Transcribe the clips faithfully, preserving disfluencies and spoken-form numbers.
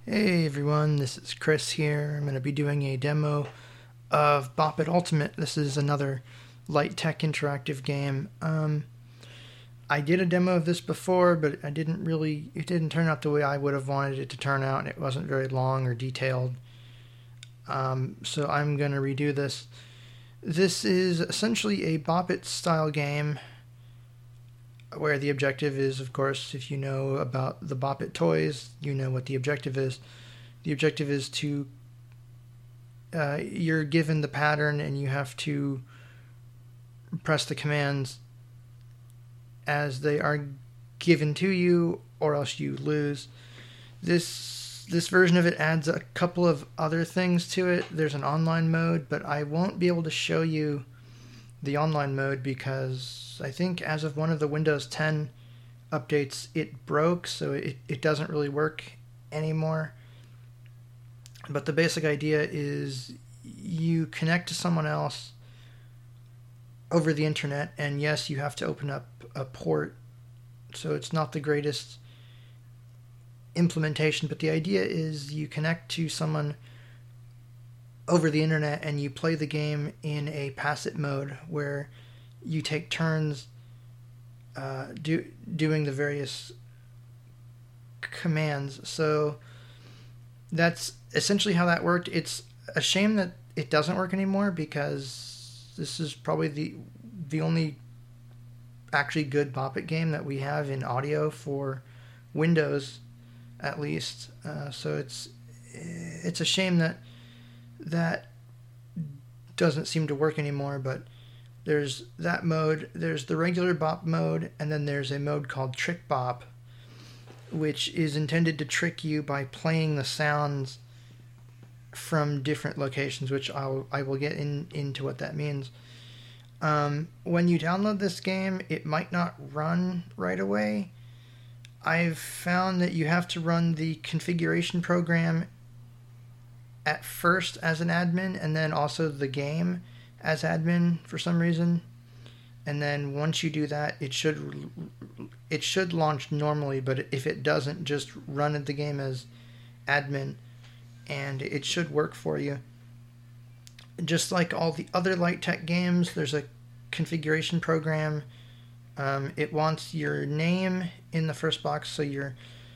Hey everyone, this is Chris here. I'm going to be doing a demo of Bop It Ultimate. This is another light tech interactive game. Um, I did a demo of this before, but I didn't really, it didn't turn out the way I would have wanted it to turn out, and it wasn't very long or detailed. Um, so I'm going to redo this. This is essentially a Bop It style game, where the objective is, of course, if you know about the Bop It toys, you know what the objective is. The objective is to, uh, you're given the pattern and you have to press the commands as they are given to you, or else you lose. This this version of it adds a couple of other things to it. There's an online mode, but I won't be able to show you the online mode because I think as of one of the Windows ten updates it broke, so it, it doesn't really work anymore. But the basic idea is you connect to someone else over the internet, and yes, you have to open up a port, so it's not the greatest implementation, but the idea is you connect to someone over the internet and you play the game in a passive mode where you take turns uh, do, doing the various commands. So that's essentially how that worked. It's a shame that it doesn't work anymore because this is probably the the only actually good Bop It game that we have in audio for Windows, at least. Uh, so it's it's a shame that that doesn't seem to work anymore, but there's that mode, there's the regular Bop mode, and then there's a mode called Trick Bop, which is intended to trick you by playing the sounds from different locations, which I'll, I will get in, into what that means. Um, when you download this game, it might not run right away. I've found that you have to run the configuration program at first as an admin, and then also the game as admin for some reason. And then once you do that, it should it should launch normally, but if it doesn't, just run the game as admin and it should work for you. Just like all the other light tech games, there's a configuration program. Um, it wants your name in the first box, so your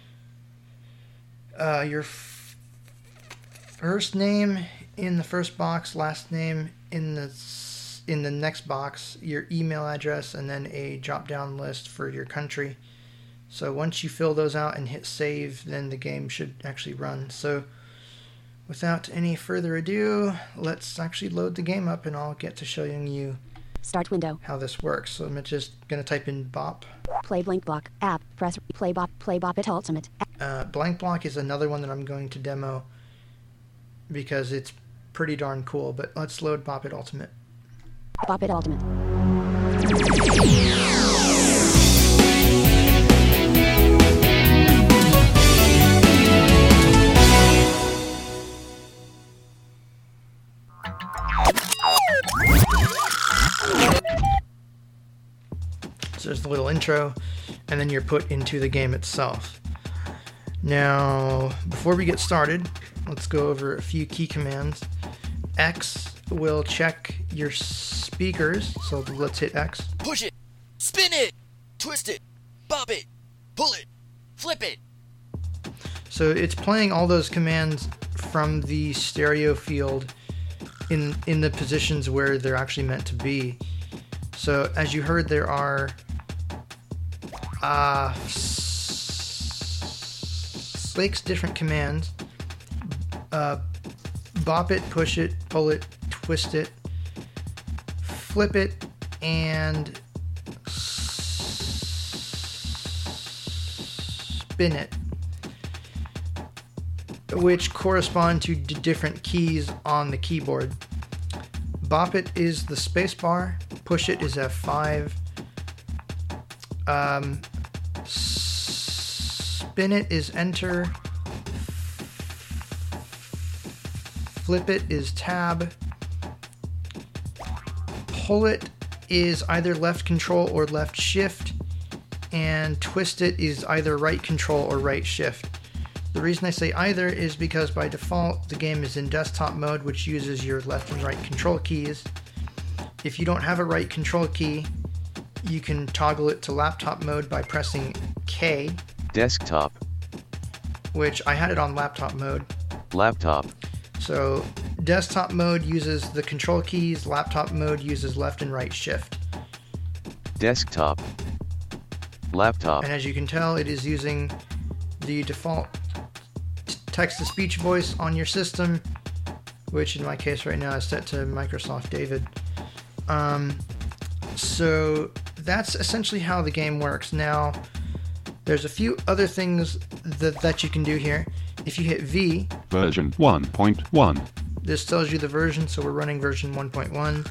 uh, your first name in the first box, last name in the in the next box, your email address, and then a drop-down list for your country. So once you fill those out and hit save, then the game should actually run. So without any further ado, let's actually load the game up and I'll get to showing you Start window. how this works. So I'm just going to type in Bop. Play blank block. App. Press play Bop. Play Bop It Ultimate. Uh, Blank Block is another one that I'm going to demo because it's pretty darn cool, but let's load Bop It Ultimate. Bop It Ultimate. So there's the little intro, and then you're put into the game itself. Now, before we get started, let's go over a few key commands. X will check your speakers, so let's hit X. Push it, spin it, twist it, bop it, pull it, flip it. So it's playing all those commands from the stereo field in in the positions where they're actually meant to be. So as you heard, there are uh, six different commands. Uh, bop it, push it, pull it, twist it, flip it, and spin it, which correspond to d- different keys on the keyboard. Bop it is the space bar, push it is F five, um, spin it is enter, flip it is tab, pull it is either left control or left shift, and twist it is either right control or right shift. The reason I say either is because by default the game is in desktop mode, which uses your left and right control keys. If you don't have a right control key, you can toggle it to laptop mode by pressing K. Desktop. Which I had it on laptop mode. Laptop. So desktop mode uses the control keys, laptop mode uses left and right shift. Desktop. Laptop. And as you can tell, it is using the default text-to-speech voice on your system, which in my case right now is set to Microsoft David. Um, so that's essentially how the game works. Now, there's a few other things that, that you can do here. If you hit V, version one point one, this tells you the version, so we're running version one point one.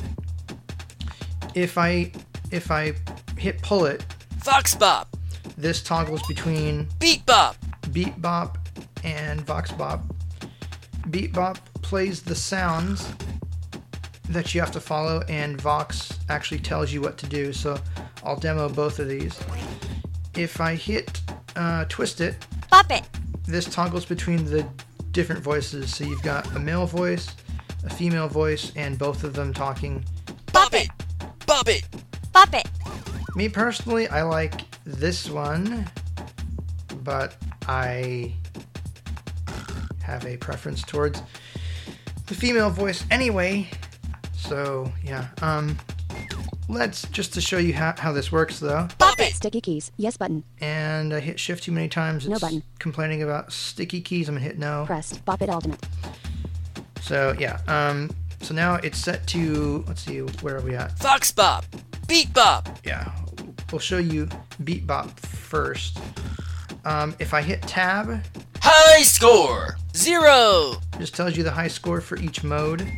If I if I hit pull it, Vox Bop, this toggles between Beat Bop, Beat Bop and Vox Bop. Beat Bop plays the sounds that you have to follow, and Vox actually tells you what to do, so I'll demo both of these. If I hit uh, twist it, Bop it. this toggles between the different voices, so you've got a male voice, a female voice, and both of them talking. Bop it, Bop it, Bop it. Me personally, I like this one, but I have a preference towards the female voice anyway. So yeah, um, let's just to show you how, how this works though. Bop it, Sticky keys. Yes button. And I hit shift too many times. It's No button. complaining about sticky keys. I'm gonna hit no. Pressed. Bop it ultimate. So yeah, um, so now it's set to, let's see, where are we at? Vox Bop, Beat Bop, Yeah, we'll show you Beat Bop first. Um, if I hit tab, High Score, Zero, it just tells you the high score for each mode.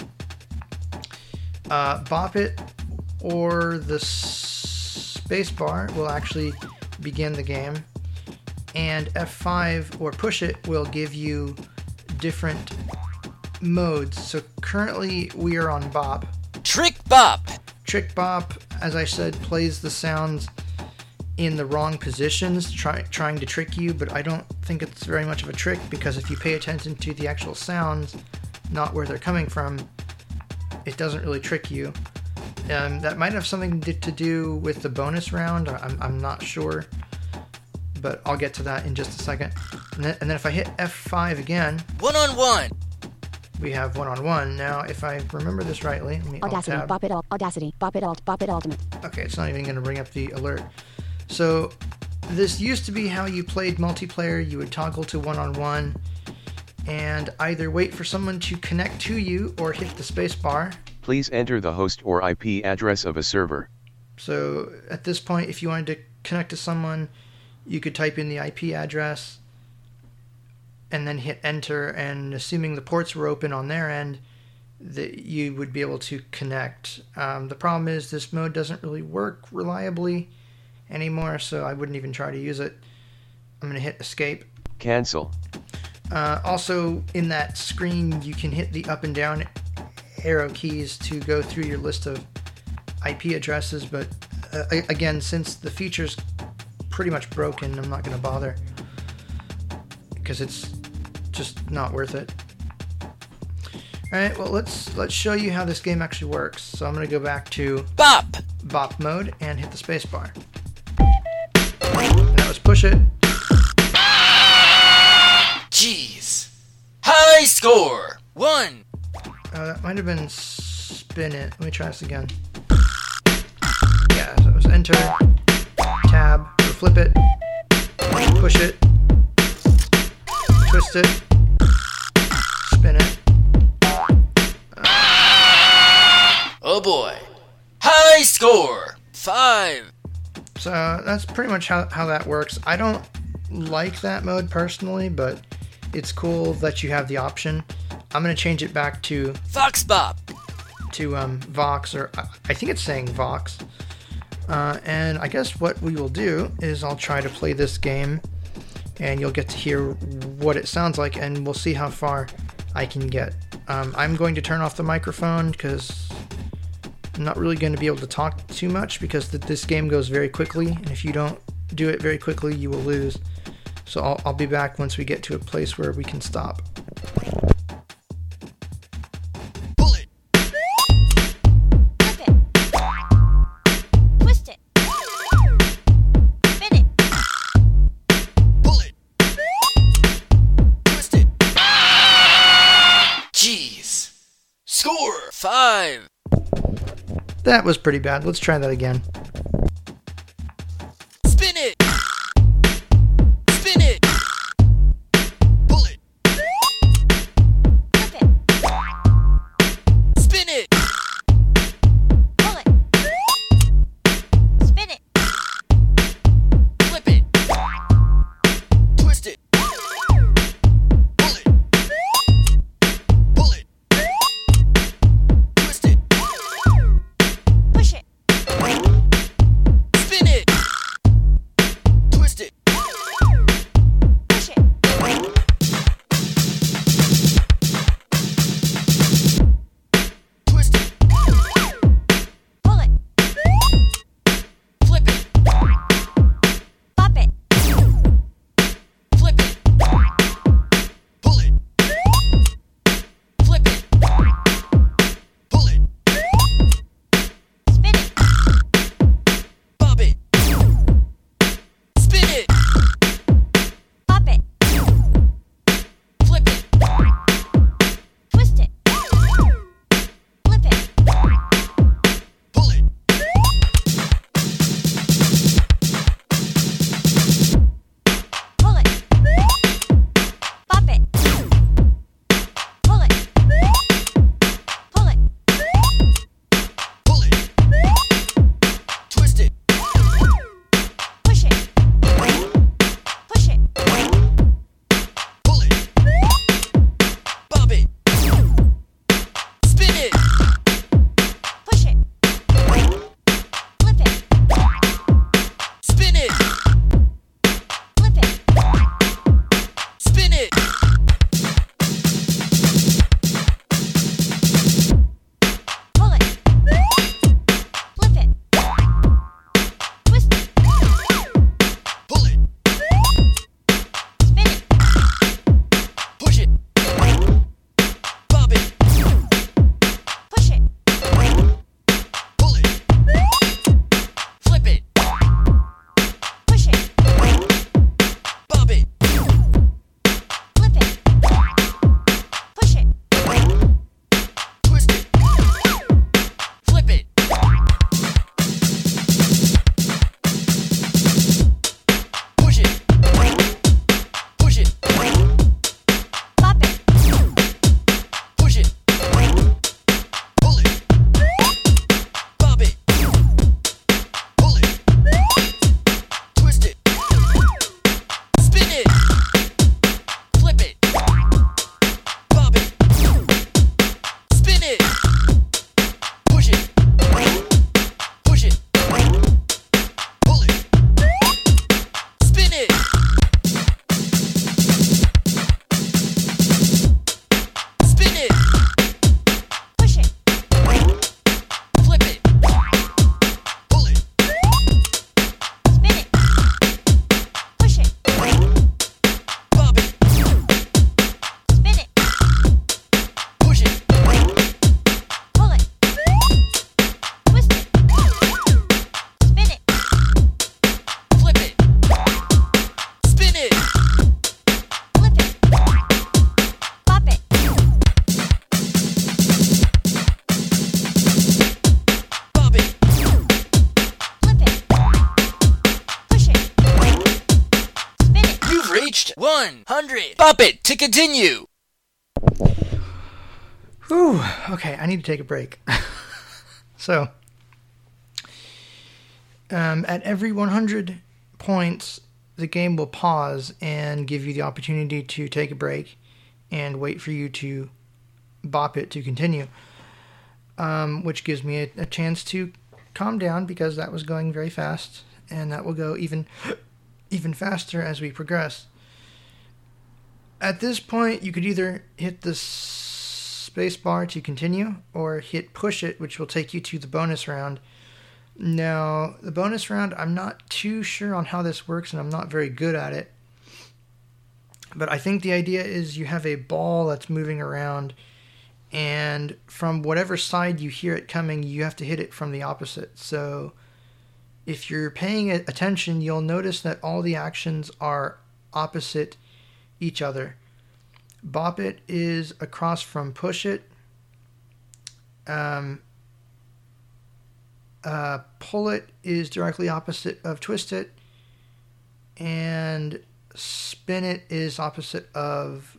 Uh, Bop it or the space bar will actually begin the game, and F five or push it will give you different modes. So currently we are on Bop. Trick Bop, Trick Bop, as I said, plays the sounds in the wrong positions, try, trying to trick you, but I don't think it's very much of a trick, because if you pay attention to the actual sounds, not where they're coming from, it doesn't really trick you. Um, that might have something to, to do with the bonus round, I'm, I'm not sure, but I'll get to that in just a second. And then, and then if I hit F five again, One on One, we have one-on-one. Now, if I remember this rightly, let me Audacity. alt-tab. Bop it alt. Audacity. Bop it alt. Bop it ultimate. Okay, it's not even going to bring up the alert. So, this used to be how you played multiplayer. You would toggle to one-on-one and either wait for someone to connect to you or hit the space bar. Please enter the host or I P address of a server. So, at this point, if you wanted to connect to someone, you could type in the I P address and then hit enter, and assuming the ports were open on their end, that you would be able to connect. Um, the problem is this mode doesn't really work reliably anymore, so I wouldn't even try to use it. I'm going to hit escape. Cancel. Uh, also, in that screen, you can hit the up and down arrow keys to go through your list of I P addresses, but uh, again, since the feature's pretty much broken, I'm not going to bother, because it's just not worth it. Alright, well, let's let's show you how this game actually works. So I'm going to go back to Bop, Bop mode and hit the space bar. And that was push it. Jeez, High Score, One, Uh, that might have been spin it. Let me try this again. Yeah, so it was enter, tab, or flip it, push it, twist it, spin it. Oh boy, High Score, Five, So that's pretty much how, how that works. I don't like that mode personally, but it's cool that you have the option. I'm going to change it back to Vox Bop, to um, Vox, or I- I think it's saying Vox. Uh, and I guess what we will do is I'll try to play this game, and you'll get to hear what it sounds like, and we'll see how far I can get. Um, I'm going to turn off the microphone because I'm not really going to be able to talk too much, because th- this game goes very quickly, and if you don't do it very quickly, you will lose. So I'll, I'll be back once we get to a place where we can stop. Pull it. Flip it. Twist it. Spin it. Pull it. Twist it. Jeez. Score five. That was pretty bad. Let's try that again. Spin it. Spin it. Pull it. Flip it. Spin it. Pull it. Spin it. Flip it. Twist it. Pull it. Pull it. Twist it. Push it. Spin it. Twist it. Push it. Twist it. Pull it. Flip it. Pop it. Flip it. Pull it. Flip it. Pull it. Spin it. Bob it. Spin it. Pop it. Flip it. Twist it. Flip it. Pull it. Pull it. Pop it. Pull it. Pull it. Pull it. Twist it. Push it. Push it. Pull it. Bob it. Spin it. Push it. Flip it. Spin it. Flip it. Spin it. Pull it. Flip it. Twist it. Pull it. Spin it. Push it. Bob it. Push it. Pull it. Flip it. Push it. Bob it. Flip it. Push it. Twist it. Flip it. Push it. Push it. Pop it. Push it. Pull it. Bob it. Pull it. Twist it. Spin it. Flip it. Bob it. Spin it. Push it. Push it. Pull it. Spin it. Spin it. Push it. Flip it. Pull it. Spin it. Push it. Bob it. Spin it. Push it. Pull it. Twist it. Spin it. Flip it. Spin it. Flip it. Pop it. Bob it. Flip it. Push it. Spin it. You've reached one hundred. Bop it to continue. Whew. Okay, I need to take a break. So, um, at every one hundred points, the game will pause and give you the opportunity to take a break and wait for you to bop it to continue, um, which gives me a, a chance to calm down because that was going very fast, and that will go even even faster as we progress. At this point, you could either hit the space bar to continue or hit push it, which will take you to the bonus round. Now, the bonus round, I'm not too sure on how this works, and I'm not very good at it. But I think the idea is you have a ball that's moving around, and from whatever side you hear it coming, you have to hit it from the opposite. So if you're paying attention, you'll notice that all the actions are opposite each other. Bop it is across from push it. Um, uh, pull it is directly opposite of twist it. And spin it is opposite of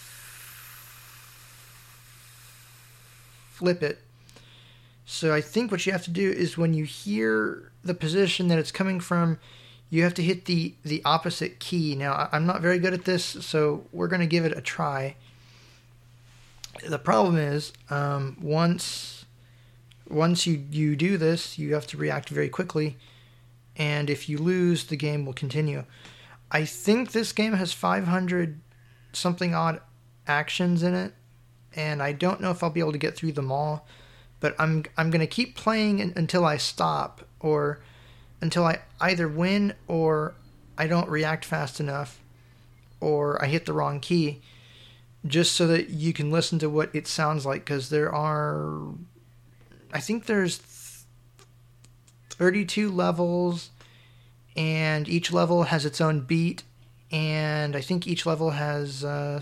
flip it. So I think what you have to do is when you hear the position that it's coming from, you have to hit the, the opposite key. Now, I'm not very good at this, so we're going to give it a try. The problem is, um, once once you, you do this, you have to react very quickly. And if you lose, the game will continue. I think this game has five hundred something odd actions in it, and I don't know if I'll be able to get through them all, but I'm I'm going to keep playing until I stop, or until I either win or I don't react fast enough, or I hit the wrong key, just so that you can listen to what it sounds like, because there are, I think there's thirty-two levels, and each level has its own beat, and I think each level has uh,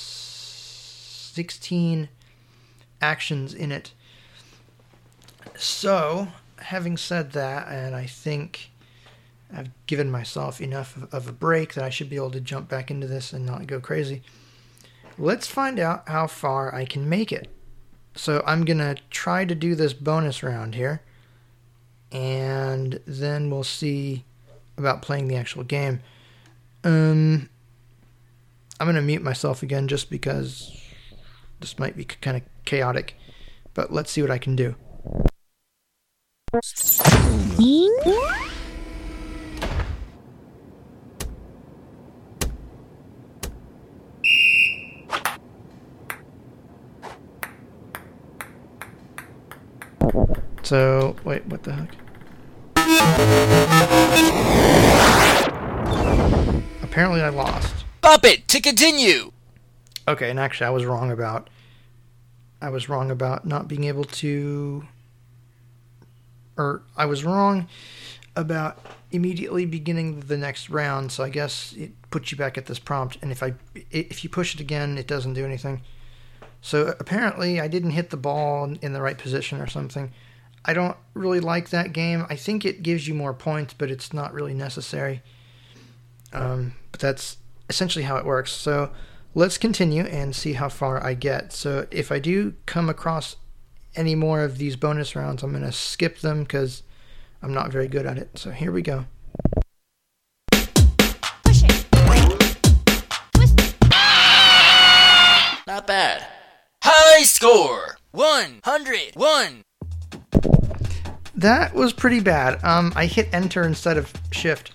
sixteen actions in it. So, having said that, and I think I've given myself enough of, of a break that I should be able to jump back into this and not go crazy, let's find out how far I can make it. So I'm going to try to do this bonus round here, and then we'll see about playing the actual game. Um, I'm going to mute myself again just because this might be kind of chaotic, but let's see what I can do. So, wait, what the heck? Apparently I lost. Bop it to continue. Okay, and actually I was wrong about I was wrong about not being able to or I was wrong about immediately beginning the next round, so I guess it puts you back at this prompt, and if I if you push it again, it doesn't do anything. So apparently I didn't hit the ball in the right position or something. I don't really like that game. I think it gives you more points, but it's not really necessary. Um, but that's essentially how it works. So let's continue and see how far I get. So if I do come across any more of these bonus rounds, I'm going to skip them because I'm not very good at it. So here we go. Push it. Twist it. Not bad. High score one hundred one. That was pretty bad. Um, I hit enter instead of shift.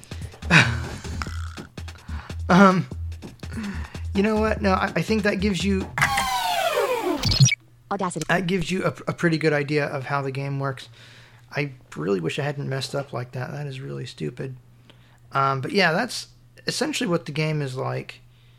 um, you know what? No, I, I think that gives you Audacity. that gives you a, a pretty good idea of how the game works. I really wish I hadn't messed up like that. That is really stupid. Um, but yeah, that's essentially what the game is like.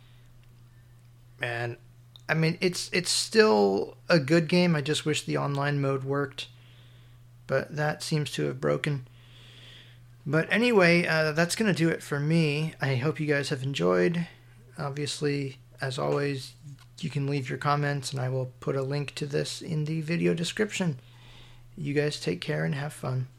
And I mean, it's it's still a good game. I just wish the online mode worked. But that seems to have broken. But anyway, uh, that's going to do it for me. I hope you guys have enjoyed. Obviously, as always, you can leave your comments, and I will put a link to this in the video description. You guys take care and have fun.